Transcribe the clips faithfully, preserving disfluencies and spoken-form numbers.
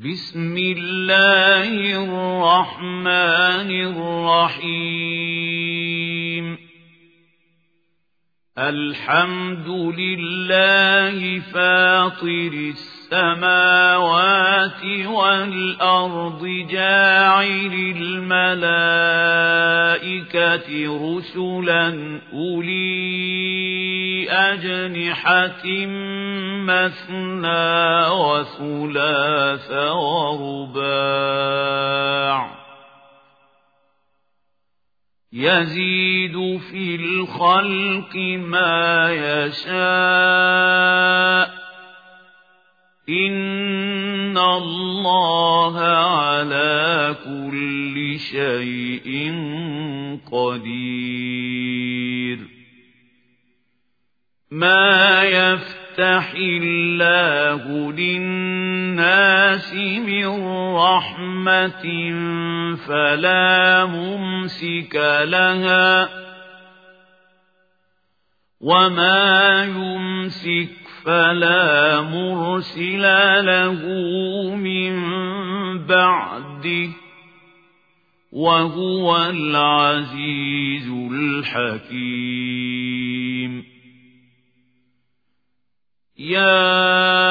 بسم الله الرحمن الرحيم الحمد لله فاطر السماوات والأرض جاعل الملائكة رسلا أولي أجنحة مثنى وثلاث ورباع يزيد في الخلق ما يشاء إن الله على كل شيء قدير ما يفتح الله للناس من رحمة فلا ممسك لها وما يمسك فلا مرسل له من بعده وهو العزيز الحكيم يا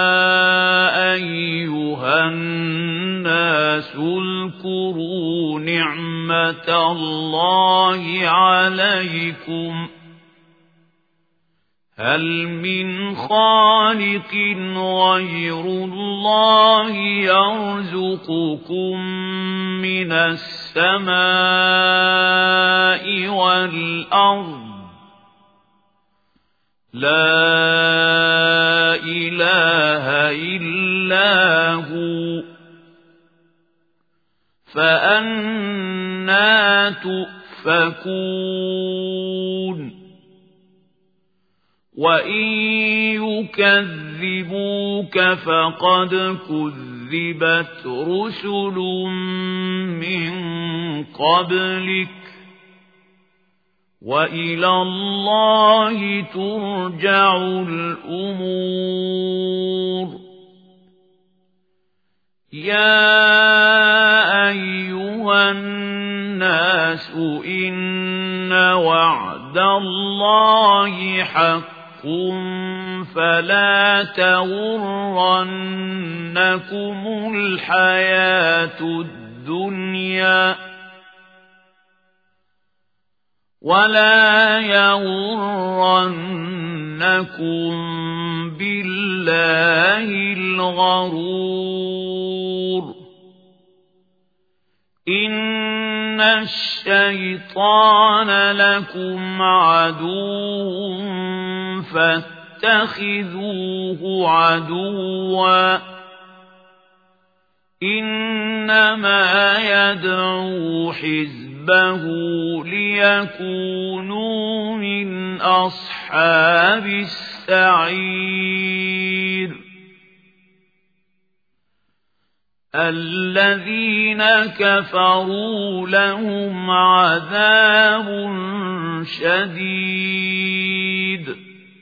أيها الناس اذكروا نعمة الله عليكم هل من خالق غير الله يرزقكم من السماء والأرض لا إله إلا هو فأنى تؤفكون وإن يكذبوك فقد كذبت رسل من قبلك وإلى الله ترجع الأمور يا أيها الناس إن وعد الله حق فلا تغرنكم الحياة الدنيا ولا يغرنكم بالله الغرور إن الشيطان لكم عدو فاتخذوه عدوا إنما يدعو حزبه ليكونوا من أصحاب السعير الذين كفروا لهم عذاب شديد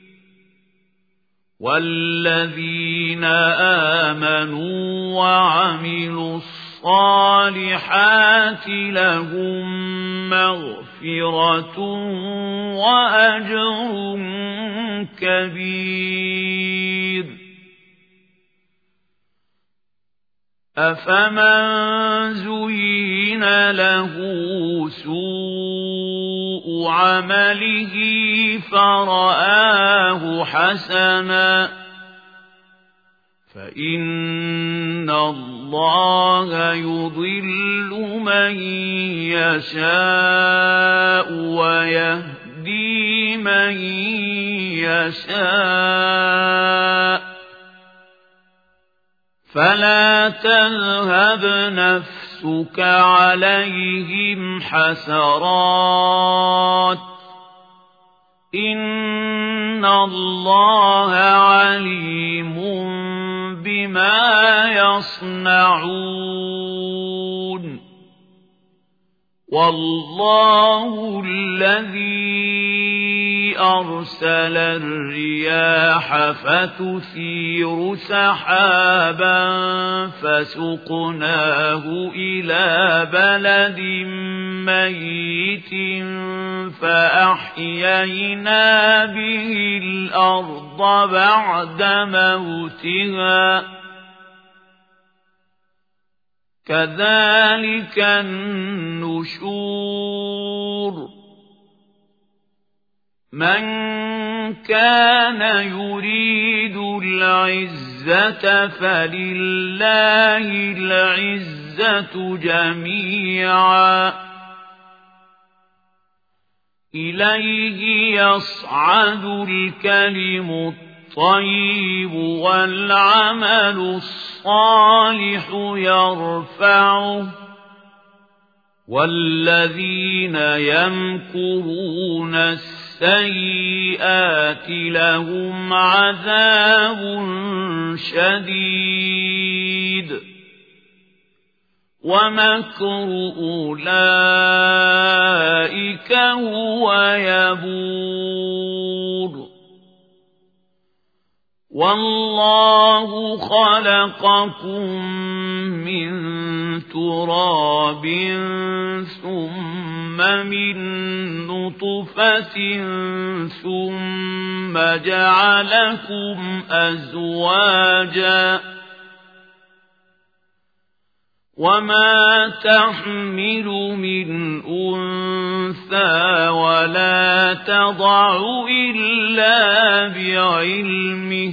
والذين آمنوا وعملوا الصالحات لهم مغفرة وأجر كبير أفمن زين له سوء عمله فرآه حسنا فإن الله يضل من يشاء ويهدي من يشاء فلا تذهب نفسك عليهم حسرات إن الله عليم بما يصنعون والله الذي أرسل الرياح فتثير سحابا فسقناه إلى بلد ميت فأحيينا به الأرض بعد موتها كذلك النشور من كان يريد العزة فلله العزة جميعا إليه يصعد الكلم الطيب والعمل الصالح يرفعه والذين يمكرون السيئات لهم عذاب شديد ومكر أولئك هو يبور والله خلقكم من تراب ثم من نطفة ثم جعلكم أزواجا وما تحمل من أنثى ولا تضع إلا بعلمه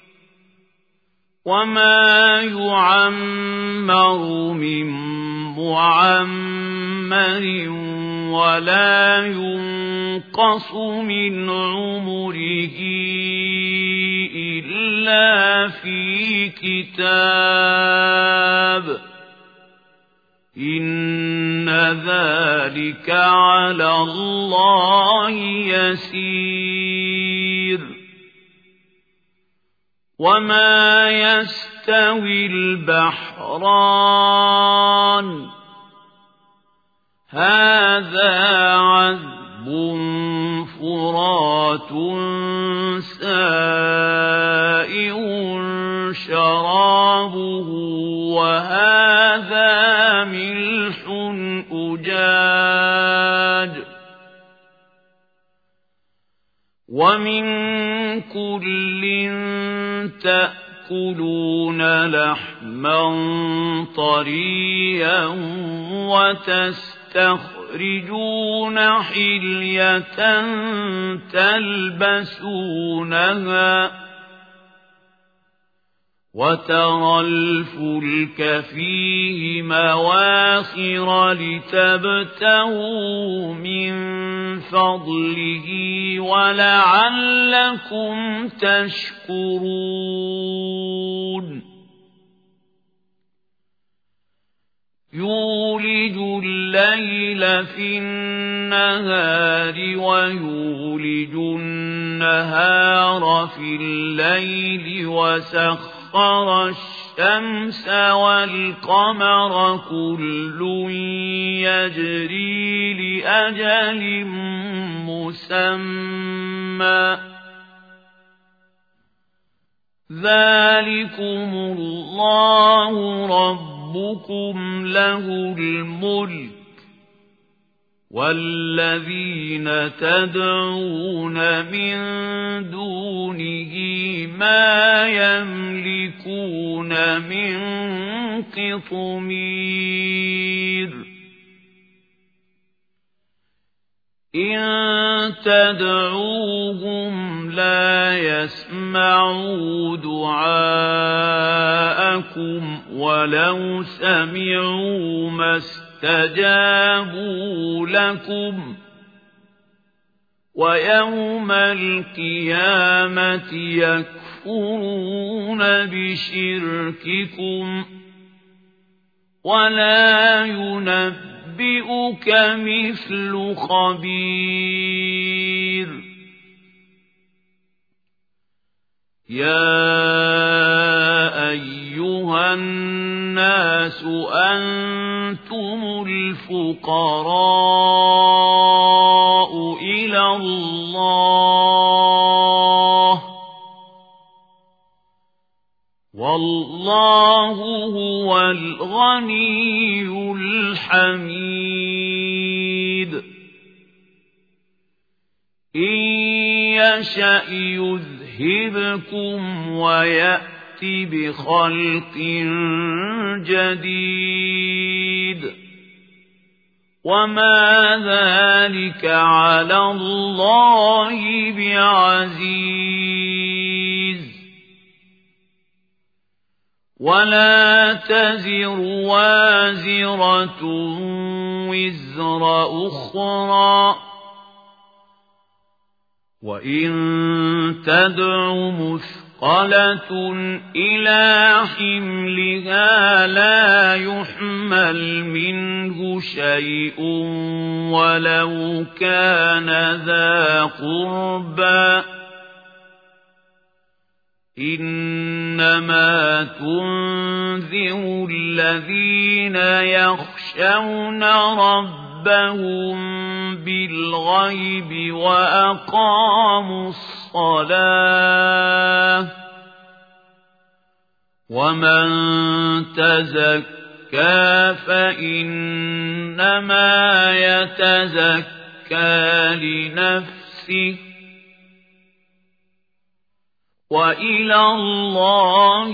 وما يعمر من معمر ولا ينقص من عمره إلا في كتاب إن ذلك على الله يسير وما يستوي البحران هذا عذب فرات سائغ شرابه وهذا ملح أجاج ومن كل تأكلون لحما طريا وتستخرجون حلية تلبسونها وترى الفلك فيه مواخر لتبتغوا من فضله ولعلكم تشكرون يولج الليل في النهار ويولج النهار في الليل وسخر سخر الشمس والقمر كل يجري لأجل مسمى ذلكم الله ربكم له الملك والذين تدعون من دونه ما يملكون من قطمير إن تدعوهم لا يسمعوا دعاءكم ولو سمعوا ما استجابوا لكم ويوم القيامة يكفرون بشرككم ولا ينبئك مثل خبير يا أيها الناس أنتم الفقراء إلى إِلَى اللَّهِ وَاللَّهُ هُوَ الْغَنِيُّ الْحَمِيدُ إِن يَشَأْ يُذْهِبْكُمْ وَيَأْتِ بِخَلْقٍ جَدِيدٍ وَمَا ذَلِكَ عَلَى اللَّهِ بِعَزِيزٍ وَلَا تَزِرُ وَازِرَةٌ وِزْرَ أُخْرَى وَإِن تَدْعُ مُثْقَلَةٌ إِلَى حِمْلِهَا لَا يُحْمَلْ مِنْهُ شَيْءٌ وَلَوْ كَانَ ذَا قُرْبَى إِنَّمَا تُنذِرُ الَّذِينَ يَخْشَوْنَ رَبَّهُم بِالْغَيْبِ وَأَقَامُوا الصَّلَاةَ وَمَن تَزَكَّىٰ فَإِنَّمَا يَتَزَكَّىٰ لِنَفْسِهِ وَإِلَى اللَّهِ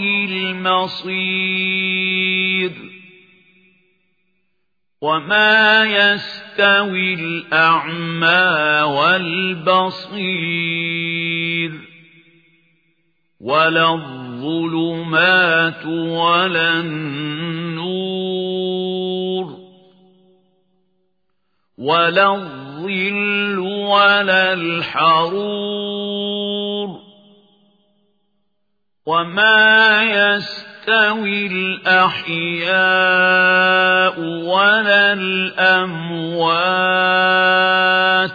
الْمَصِيرُ وَمَا يَسْتَوِي الْأَعْمَى وَالْبَصِيرُ وَلَا الظُّلُمَاتُ وَلَا النُّورُ وَلَا الظِّلُّ وَلَا الْحَرُورُ وَمَا يَسْتَوِي الْأَحْيَاءُ وَلَا الْأَمْوَاتُ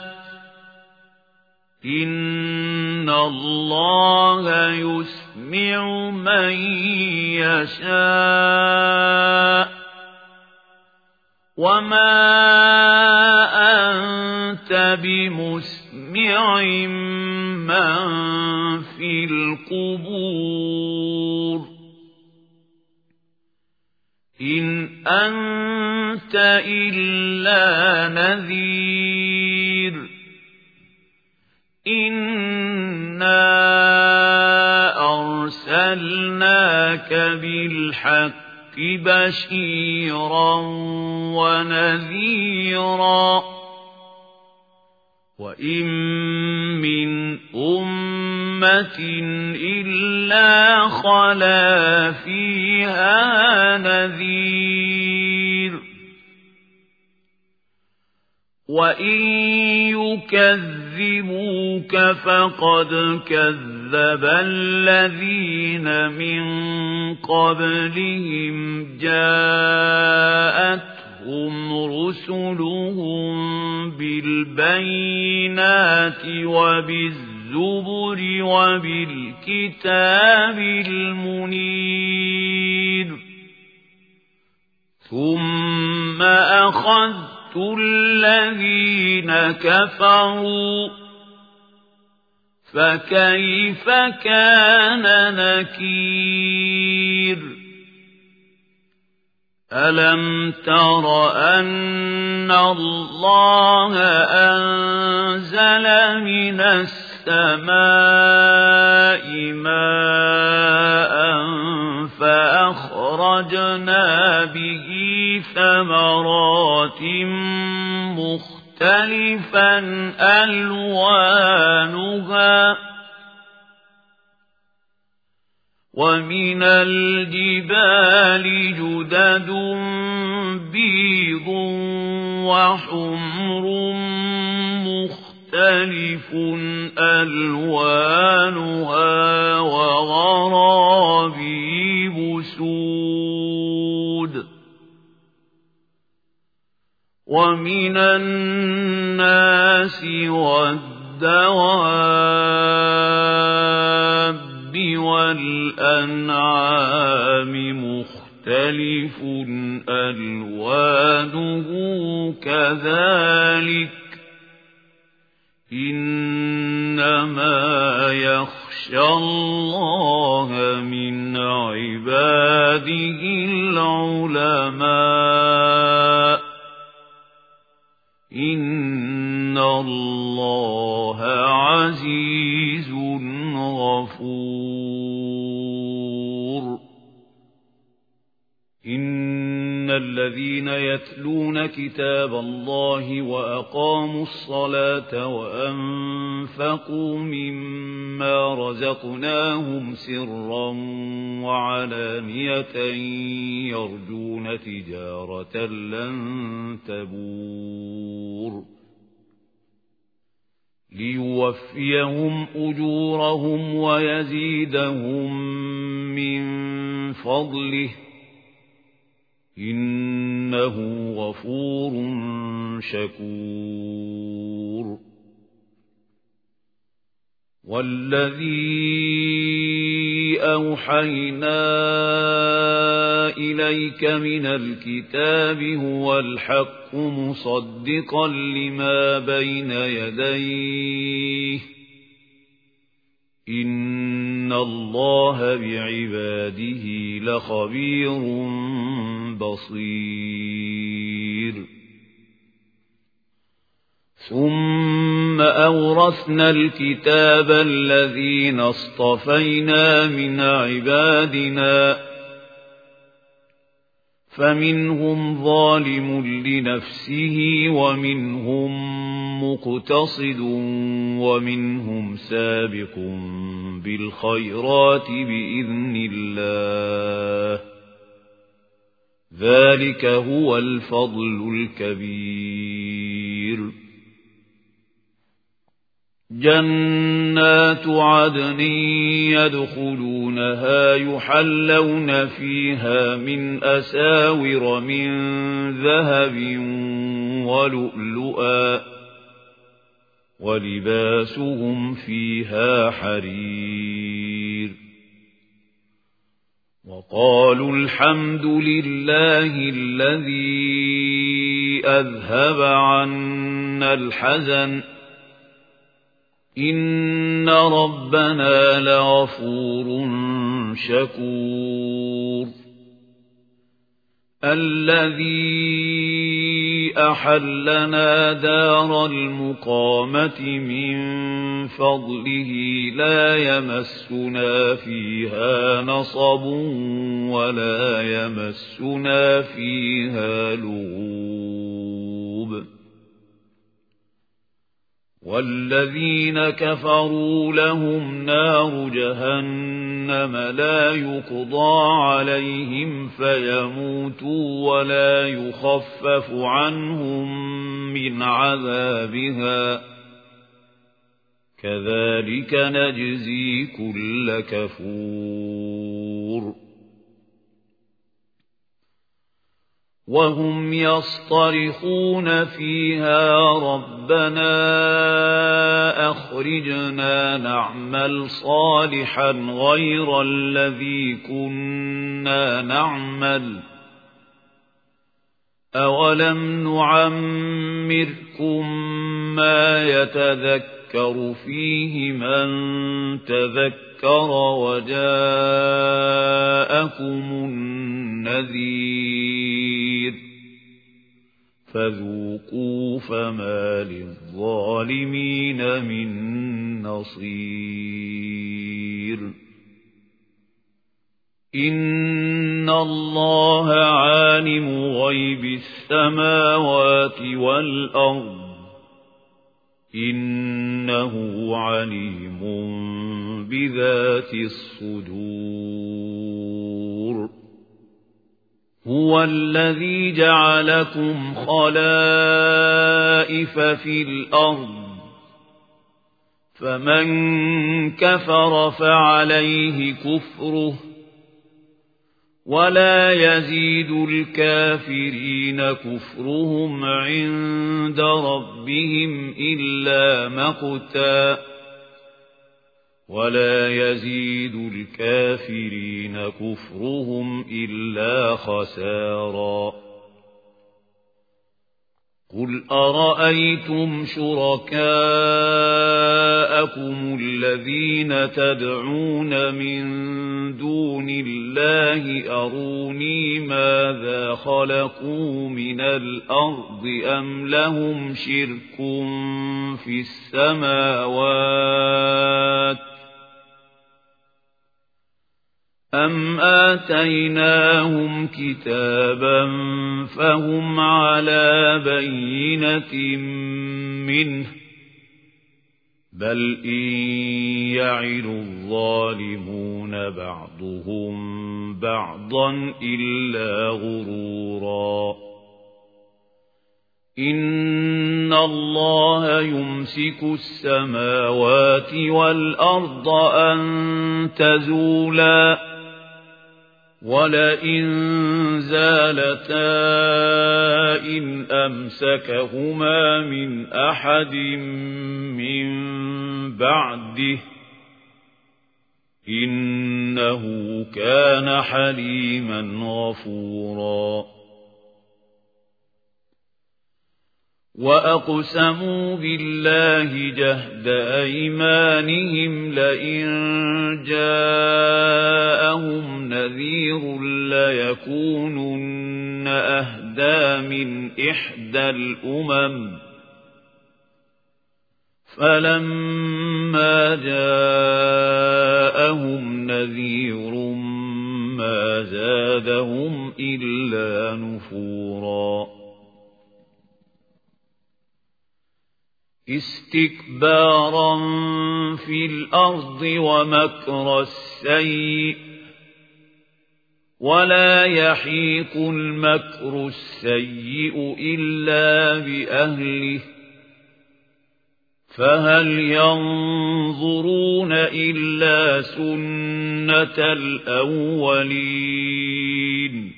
إِنَّ اللَّهَ يُسْمِعُ مَن يَشَاءُ وَمَا أَنتَ بِمُسْمِعٍ مَّن فِي الْقُبُورِ إِنْ أَنتَ إِلَّا نَذِيرٌ إِنَّا أَرْسَلْنَاكَ بِالْحَقِّ بَشِيرًا وَنَذِيرًا وَإِن مِّنْ أُمَّةٍ إِلَّا خَلَا فِيهَا نَذِيرٌ وَإِن يُكَذِّبُوكَ فَقَدْ كَذَّبَ الَّذِينَ مِن قَبْلِهِمْ جَاءَتْهُمْ رُسُلُهُم بِالْبَيِّنَاتِ وَبِالزُّبُرِ وَبِالْكِتَابِ الْمُنِيرِ ثُمَّ أَخَذْتُ الَّذِينَ كَفَرُوا فَكَيْفَ كَانَ نَكِيرِ أَلَمْ تَرَ أَنَّ اللَّهَ أَنزَلَ مِنَ السَّمَاءِ مَاءً فَأَخْرَجْنَا بِهِ ثَمَرَاتٍ مُخْتَلِفًا أَلْوَانُهَا وَمِنَ الْجِبَالِ جُدَدٌ بِيضٌ وَحُمْرٌ مُخْتَلِفٌ أَلْوَانُهَا وَغَرَابِيبُ سُودٌ وَمِنَ النَّاسِ وَالدَّوَابِّ وَالْأَنْعَامِ مُخْتَلِفٌ أَلْوَانُهُ كَذَلِكَ إنما يخشى الله من عباده العلماء إن الله عزيز غفور إن الذين يتلون كتاب الله وأقاموا الصلاة وأنفقوا مما رزقناهم سرا وعلانية يرجون تجارة لن تبور ليوفيهم أجورهم ويزيدهم من فضله إنه غفور شكور والذي أوحينا إليك من الكتاب هو الحق مصدقا لما بين يديه إن الله بعباده لخبير بصير ثم أورثنا الكتاب الذين اصطفينا من عبادنا فمنهم ظالم لنفسه ومنهم مقتصد ومنهم سابق بالخيرات بإذن الله ذلك هو الفضل الكبير جنات عدن يدخلونها يحلون فيها من أساور من ذهب ولؤلؤا ولباسهم فيها حرير وقالوا الحمد لله الذي أذهب عنا الحزن إن ربنا لغفور شكور الذي أحلنا دار المقامة من فضله لا يمسنا فيها نصب ولا يمسنا فيها لغوب والذين كفروا لهم نار جهنم لا يقضى عليهم فيموتوا ولا يخفف عنهم من عذابها كذلك نجزي كل كفور وهم يصطرخون فيها ربنا أخرجنا نعمل صالحا غير الذي كنا نعمل أولم نعمركم ما يتذكر فيه من تذكر وجاءكم النذير فذوقوا فما للظالمين من نصير إن الله عالم غيب السماوات والأرض إنه عليم بذات الصدور هو الذي جعلكم خلائف في الأرض فمن كفر فعليه كفره ولا يزيد الكافرين كفرهم عند ربهم إلا مقتا ولا يزيد الكافرين كفرهم إلا خسارا قل أرأيتم شركاءكم الذين تدعون من دون الله أروني ماذا خلقوا من الأرض أم لهم شرك في السماوات أم آتيناهم كتابا فهم على بينة منه بل إن يعد الظالمون بعضهم بعضا إلا غرورا إن الله يمسك السماوات والأرض أن تزولا ولئن زالتا إن أمسكهما من أحد من بعده إنه كان حليما غفورا وأقسموا بالله جهد أيمانهم لئن جاءهم نذير ليكونن أهدى من إحدى الأمم فلما جاءهم نذير ما زادهم إلا نفورا استكبارا في الأرض ومكر السيء ولا يحيق المكر السيء إلا بأهله فهل ينظرون إلا سنة الأولين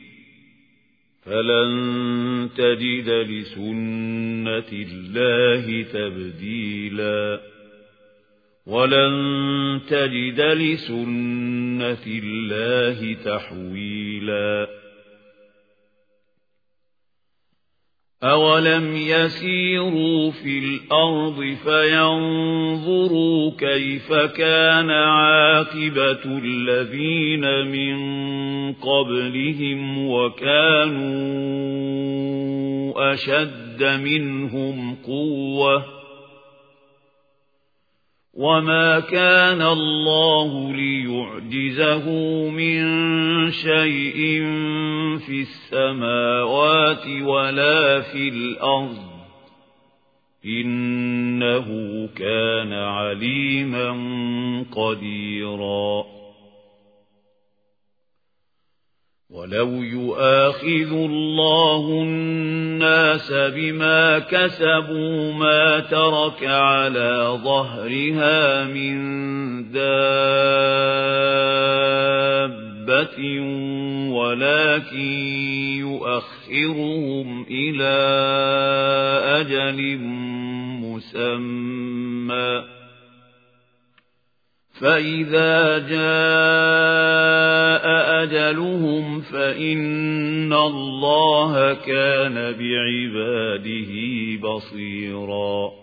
فلن تجد لسنة الله تبديلا ولن تجد لسنة الله تحويلا أولم يسيروا في الأرض فينظروا كيف كان عاقبة الذين من قبلهم وكانوا أشد منهم قوة وما كان الله ليعجزه من شيء في السماوات ولا في الأرض إنه كان عليما قديرا ولو يؤاخذ الله الناس بما كسبوا ما ترك على ظهرها من دابة ولكن يؤخرهم إلى أجل مسمى فإذا جاء أجلهم فإن الله كان بعباده بصيرا